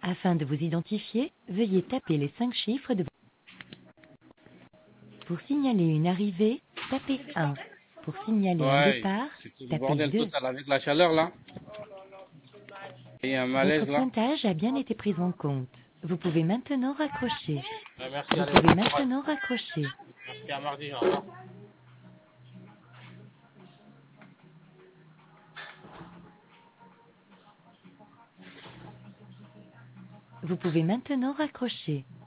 Afin de vous identifier, veuillez taper les 5 chiffres de... Pour signaler une arrivée, tapez 1. Pour signaler un Ouais, départ, c'est le tapez bordel 2. total avec la chaleur là. Il y a un Votre malaise là. pointage a bien été pris en compte. Vous pouvez maintenant raccrocher. Ouais, merci, Vous allez, pouvez bon courage. maintenant raccrocher. Merci, à mardi, au revoir. Vous pouvez maintenant raccrocher.